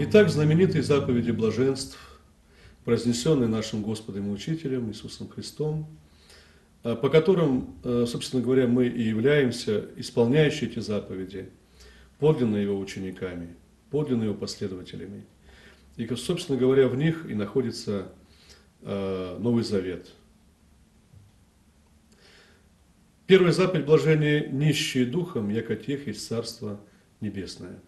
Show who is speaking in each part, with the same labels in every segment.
Speaker 1: Итак, знаменитые заповеди блаженств, произнесенные нашим Господом и Учителем Иисусом Христом, по которым, собственно говоря, мы и являемся исполняющими эти заповеди, подлинно Его учениками, подлинно Его последователями. И, собственно говоря, в них и находится Новый Завет. Первая заповедь блажения: нищие духом, яко тех есть Царство Небесное.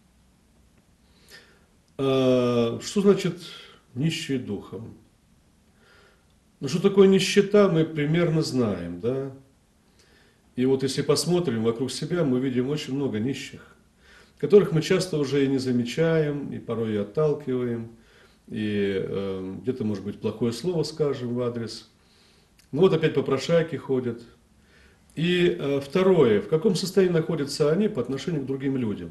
Speaker 1: Что значит нищие духом? Ну, что такое нищета, мы примерно знаем, да? И вот если посмотрим вокруг себя, мы видим очень много нищих, которых мы часто уже и не замечаем, и порой и отталкиваем, и где-то, может быть, плохое слово скажем в адрес. Ну вот опять попрошайки ходят. И второе, в каком состоянии находятся они по отношению к другим людям?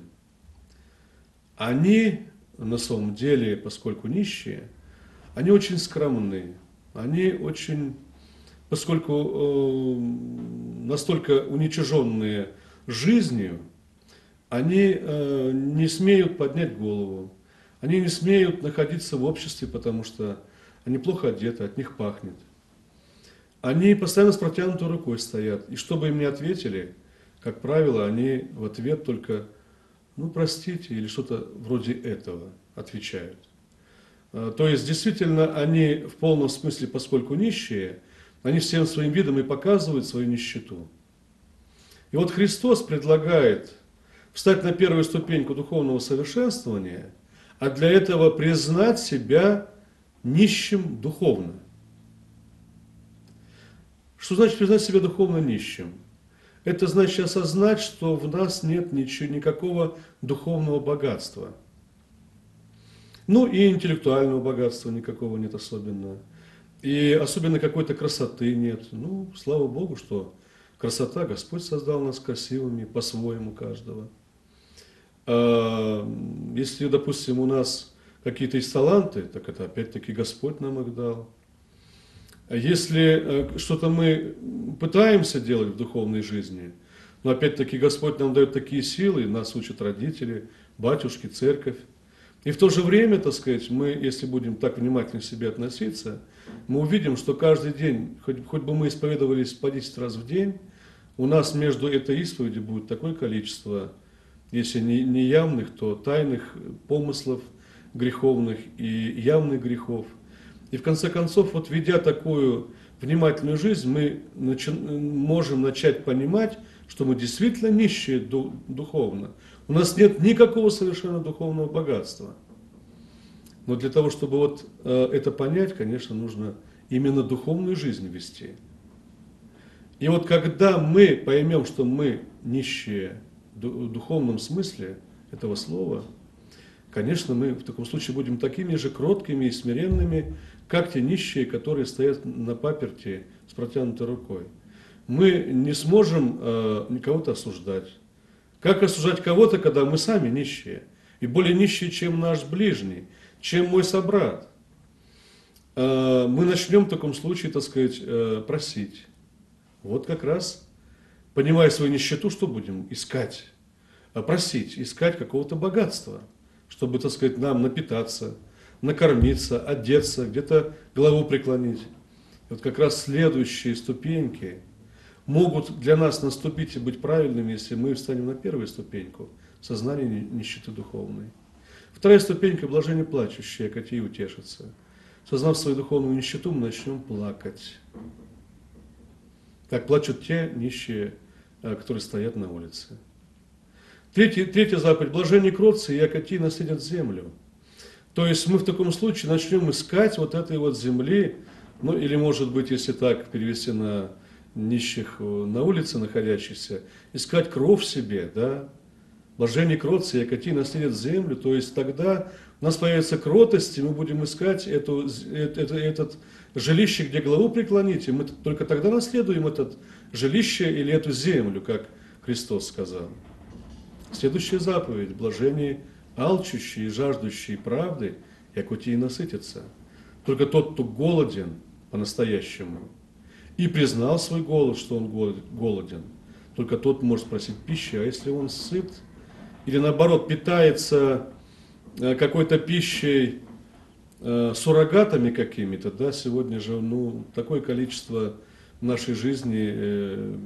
Speaker 1: Они, на самом деле, поскольку нищие, они очень скромны, они очень, поскольку настолько уничиженные жизнью, они не смеют поднять голову, они не смеют находиться в обществе, потому что они плохо одеты, от них пахнет. Они постоянно с протянутой рукой стоят, и что бы им ни ответили, как правило, они в ответ только «ну, простите» или что-то вроде этого отвечают. То есть, действительно, они в полном смысле, поскольку нищие, они всем своим видом и показывают свою нищету. И вот Христос предлагает встать на первую ступеньку духовного совершенствования, а для этого признать себя нищим духовно. Что значит признать себя духовно нищим? Это значит осознать, что в нас нет никакого духовного богатства. Ну и интеллектуального богатства никакого нет особенно. И особенно какой-то красоты нет. Ну, слава Богу, что красота, Господь создал нас красивыми по-своему каждого. Если, допустим, у нас какие-то есть таланты, так это опять-таки Господь нам их дал. Если что-то мы пытаемся делать в духовной жизни, но опять-таки Господь нам дает такие силы, нас учат родители, батюшки, церковь. И в то же время, так сказать, мы, если будем так внимательно к себе относиться, мы увидим, что каждый день, хоть бы мы исповедовались по 10 раз в день, у нас между этой исповедью будет такое количество, если не явных, то тайных помыслов греховных и явных грехов. И в конце концов, вот ведя такую внимательную жизнь, мы можем начать понимать, что мы действительно нищие духовно. У нас нет никакого совершенно духовного богатства. Но для того, чтобы вот это понять, конечно, нужно именно духовную жизнь вести. И вот когда мы поймем, что мы нищие в духовном смысле этого слова, конечно, мы в таком случае будем такими же кроткими и смиренными, как те нищие, которые стоят на паперти с протянутой рукой. Мы не сможем кого-то осуждать. Как осуждать кого-то, когда мы сами нищие? И более нищие, чем наш ближний, чем мой собрат. Мы начнем в таком случае, так сказать, просить. Вот как раз, понимая свою нищету, что будем искать? Просить, искать какого-то богатства, чтобы, так сказать, нам напитаться, накормиться, одеться, где-то голову преклонить. И вот как раз следующие ступеньки могут для нас наступить и быть правильными, если мы встанем на первую ступеньку сознания нищеты духовной. Вторая ступенька – блажение плачущие, яко утешатся. Сознав свою духовную нищету, мы начнем плакать. Как плачут те нищие, которые стоят на улице. Третья заповедь – блажение кротцы, яко те наследят землю. То есть мы в таком случае начнем искать вот этой вот земли, ну или может быть, если так перевести на нищих на улице находящихся, искать кров себе, да, блажение кротцы, яко те наследят землю, то есть тогда у нас появится кротость, и мы будем искать этот жилище, где голову преклонить, и мы только тогда наследуем это жилище или эту землю, как Христос сказал. Следующая заповедь – блажение алчущие и жаждущие правды, яко те и насытятся. Только тот, кто голоден по-настоящему, и признал свой голод, что он голоден, только тот может просить пищи, а если он сыт, или наоборот питается какой-то пищей, суррогатами какими-то, да, сегодня же, ну, такое количество в нашей жизни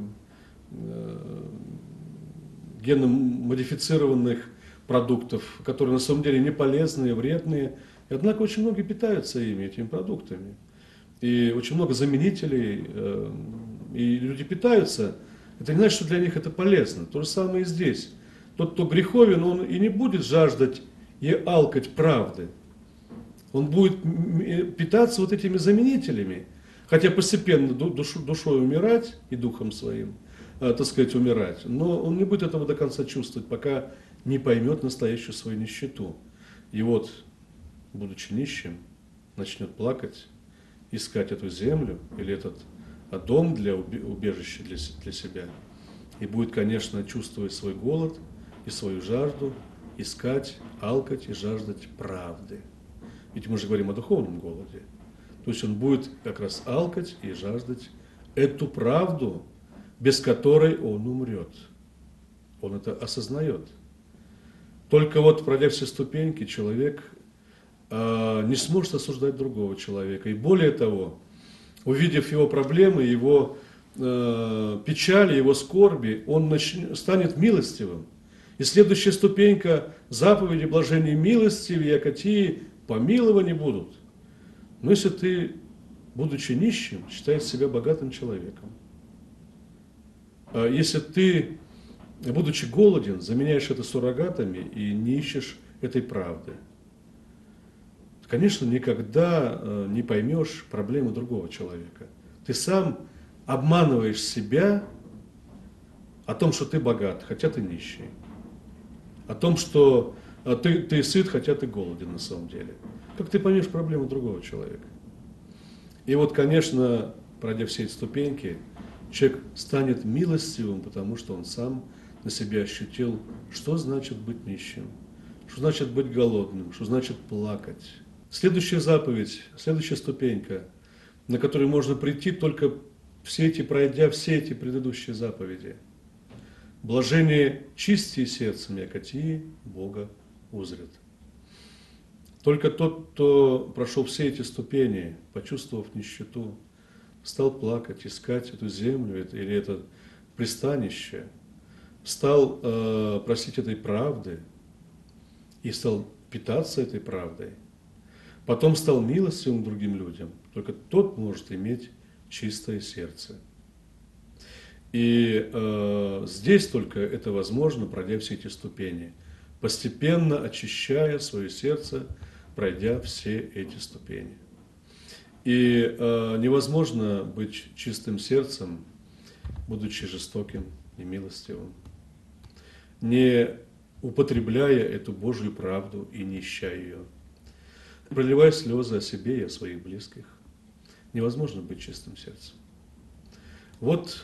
Speaker 1: генно-модифицированных продуктов, которые на самом деле не полезные, вредные, и однако очень многие питаются ими, этими продуктами. И очень много заменителей, и люди питаются. Это не значит, что для них это полезно. То же самое и здесь. Тот, кто греховен, он и не будет жаждать и алкать правды. Он будет питаться вот этими заменителями, хотя постепенно душой умирать и духом своим, так сказать, умирать, но он не будет этого до конца чувствовать, пока не поймет настоящую свою нищету. И вот, будучи нищим, начнет плакать, искать эту землю или этот дом для убежища для себя. И будет, конечно, чувствовать свой голод и свою жажду, искать, алкать и жаждать правды. Ведь мы же говорим о духовном голоде. То есть он будет как раз алкать и жаждать эту правду, без которой он умрет. Он это осознает. Только вот, пройдя все ступеньки, человек не сможет осуждать другого человека. И более того, увидев его проблемы, его печали, его скорби, он станет милостивым. И следующая ступенька заповеди блажения милостивее, якотии помилованы будут. Но если ты, будучи нищим, считаешь себя богатым человеком, если ты, будучи голоден, заменяешь это суррогатами и не ищешь этой правды, конечно, никогда не поймешь проблемы другого человека. Ты сам обманываешь себя о том, что ты богат, хотя ты нищий. О том, что ты сыт, хотя ты голоден на самом деле. Как ты поймешь проблемы другого человека? И вот, конечно, пройдя все эти ступеньки, человек станет милостивым, потому что он сам на себе ощутил, что значит быть нищим, что значит быть голодным, что значит плакать. Следующая заповедь, следующая ступенька, на которую можно прийти, только пройдя все эти предыдущие заповеди. Блажение чисти сердцем, якотии Бога узрят. Только тот, кто прошел все эти ступени, почувствовав нищету, стал плакать, искать эту землю или это пристанище, стал просить этой правды и стал питаться этой правдой, потом стал милостивым другим людям, только тот может иметь чистое сердце. И здесь только это возможно, пройдя все эти ступени, постепенно очищая свое сердце, пройдя все эти ступени. И невозможно быть чистым сердцем, будучи жестоким и милостивым, не употребляя эту Божью правду и не ища ее, проливая слезы о себе и о своих близких. Невозможно быть чистым сердцем. Вот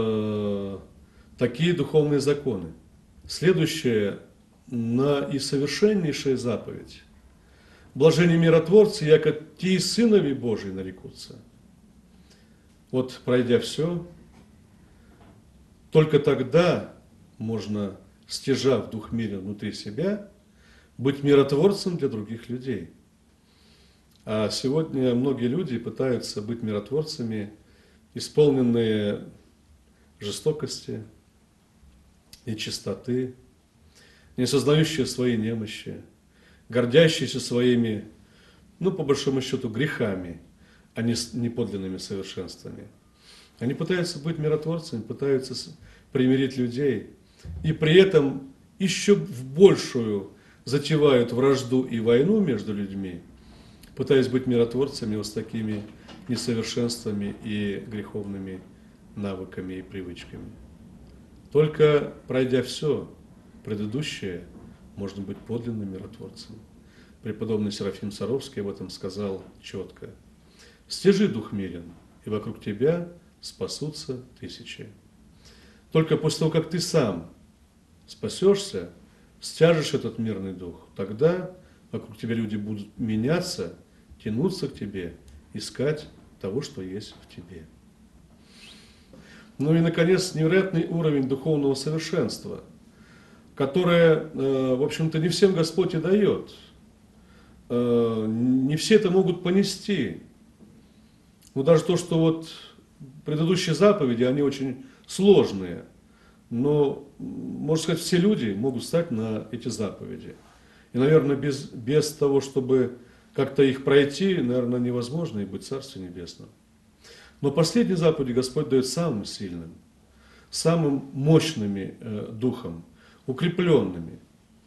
Speaker 1: такие духовные законы. Следующая и совершеннейшая заповедь. Блаженны миротворцы, яко те сынови Божии нарекутся. Вот пройдя все, только тогда можно, стяжав дух мира внутри себя, быть миротворцем для других людей. А сегодня многие люди пытаются быть миротворцами, исполненные жестокости и чистоты, не сознающие свои немощи, гордящиеся своими, по большому счету, грехами, а не подлинными совершенствами. Они пытаются быть миротворцами, пытаются примирить людей, и при этом еще в большую затевают вражду и войну между людьми, пытаясь быть миротворцами вот с такими несовершенствами и греховными навыками и привычками. Только пройдя все предыдущее, можно быть подлинным миротворцем. Преподобный Серафим Саровский об этом сказал четко. «Стяжи дух мирен, и вокруг тебя спасутся тысячи». Только после того, как ты сам спасешься, стяжешь этот мирный дух, тогда вокруг тебя люди будут меняться, тянуться к тебе, искать того, что есть в тебе. Ну и, наконец, невероятный уровень духовного совершенства, которое, в общем-то, не всем Господь и дает. не все это могут понести. Ну, даже то, что вот предыдущие заповеди, они очень сложные, но, можно сказать, все люди могут стать на эти заповеди. И, наверное, без того, чтобы как-то их пройти, наверное, невозможно и быть в Царстве Небесном. Но последние заповеди Господь дает самым сильным, самым мощными духом, укрепленными.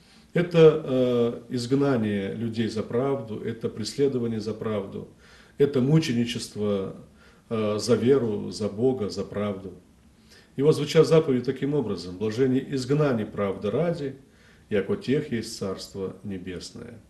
Speaker 1: Это изгнание людей за правду, это преследование за правду, это мученичество за веру, за Бога, за правду. И вот звучат заповеди таким образом: блажение изгнание правды ради, яко тех есть Царство Небесное.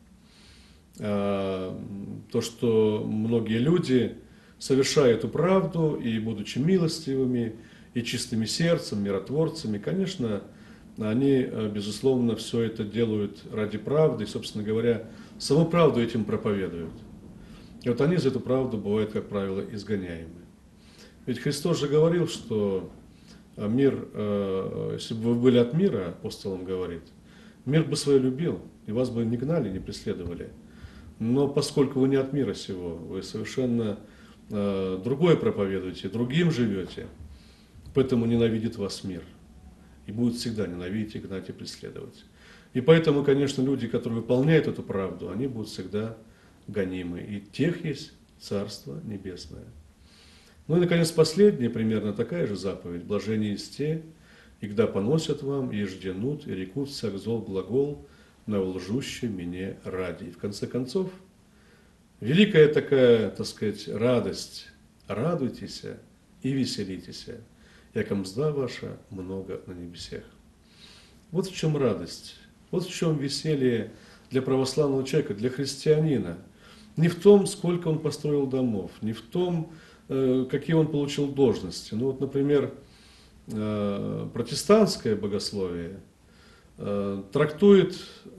Speaker 1: То, что многие люди, совершая эту правду и будучи милостивыми, и чистыми сердцем, миротворцами, конечно, они, безусловно, все это делают ради правды, и, собственно говоря, саму правду этим проповедуют. И вот они за эту правду бывают, как правило, изгоняемы. Ведь Христос же говорил, что мир, если бы вы были от мира, апостол он говорит, мир бы свой любил, и вас бы не гнали, не преследовали. Но поскольку вы не от мира сего, вы совершенно другое проповедуете, другим живете, поэтому ненавидит вас мир. И будет всегда ненавидеть, гнать и преследовать. И поэтому, конечно, люди, которые выполняют эту правду, они будут всегда гонимы. И тех есть Царство Небесное. Ну и, наконец, последняя, примерно такая же заповедь. Блажение есть те, и когда поносят вам, и жденут, и рекут всяк зол глагол на лжуще мне ради. И в конце концов, великая такая, так сказать, радость. Радуйтесь и веселитесь, яко мзда ваша много на небесех. Вот в чем радость, вот в чем веселье для православного человека, для христианина. Не в том, сколько он построил домов, не в том, какие он получил должности. Ну вот, например, протестантское богословие трактует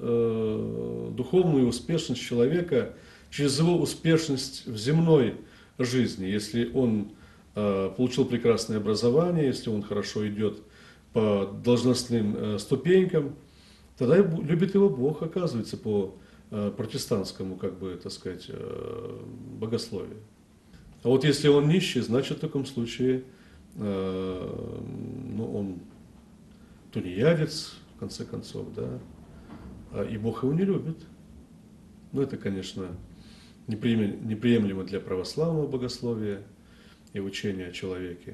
Speaker 1: духовную успешность человека через его успешность в земной жизни. Если он получил прекрасное образование, если он хорошо идет по должностным ступенькам, тогда любит его Бог, оказывается, по протестантскому, как бы, так сказать, богословию. А вот если он нищий, значит, в таком случае он тунеядец, в конце концов, да, и Бог его не любит. Но это, конечно, неприемлемо для православного богословия и учения о человеке.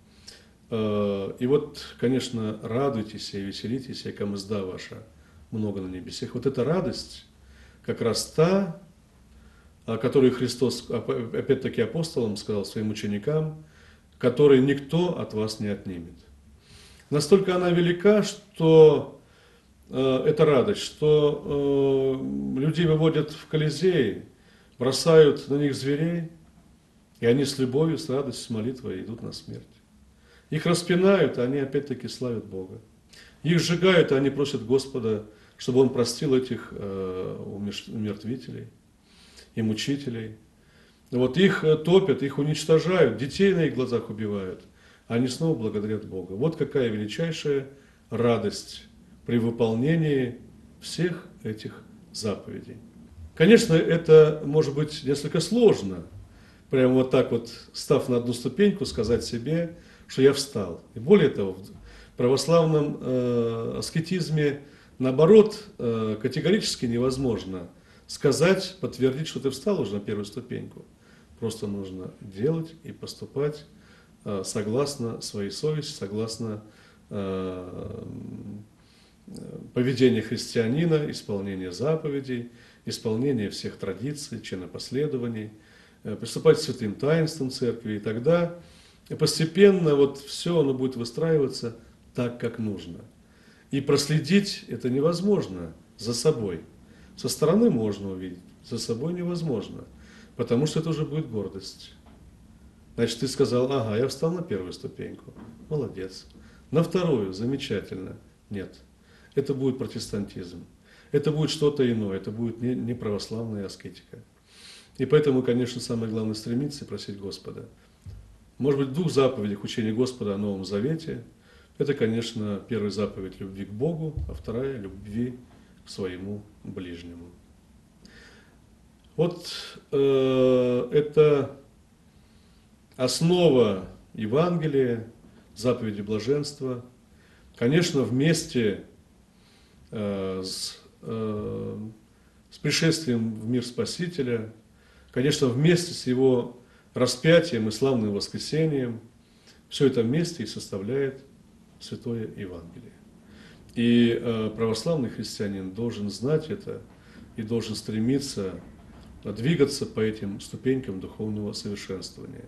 Speaker 1: И вот, конечно, радуйтесь и веселитесь, яко мзда ваша много на небесах. Вот эта радость, как раз та, о которой Христос, опять-таки апостолам сказал своим ученикам, которой никто от вас не отнимет. Настолько она велика, что эта радость, что людей выводят в Колизей, бросают на них зверей, и они с любовью, с радостью, с молитвой идут на смерть. Их распинают, а они опять-таки славят Бога. Их сжигают, а они просят Господа, чтобы Он простил этих умертвителей и мучителей. Вот их топят, их уничтожают, детей на их глазах убивают, а они снова благодарят Бога. Вот какая величайшая радость при выполнении всех этих заповедей. Конечно, это может быть несколько сложно, прямо вот так вот, став на одну ступеньку, сказать себе, что я встал. И более того, в православном аскетизме, наоборот, категорически невозможно сказать, подтвердить, что ты встал уже на первую ступеньку. Просто нужно делать и поступать согласно своей совести, согласно поведению христианина, исполнение заповедей, исполнение всех традиций, чинопоследований, приступать к святым таинствам церкви, и тогда постепенно вот все оно будет выстраиваться так, как нужно. И проследить это невозможно за собой. Со стороны можно увидеть, за собой невозможно, потому что это уже будет гордость. Значит, ты сказал, ага, я встал на первую ступеньку, молодец. На вторую, замечательно. Нет, это будет протестантизм. Это будет что-то иное, это будет не православная аскетика. И поэтому, конечно, самое главное стремиться и просить Господа. Может быть, в двух заповедях учения Господа о Новом Завете. Это, конечно, первая заповедь любви к Богу, а вторая любви к своему ближнему. Вот это основа Евангелия, заповеди блаженства. Конечно, вместе с пришествием в мир Спасителя, конечно, вместе с Его распятием и славным воскресением, все это вместе и составляет Святое Евангелие. И православный христианин должен знать это и должен стремиться двигаться по этим ступенькам духовного совершенствования.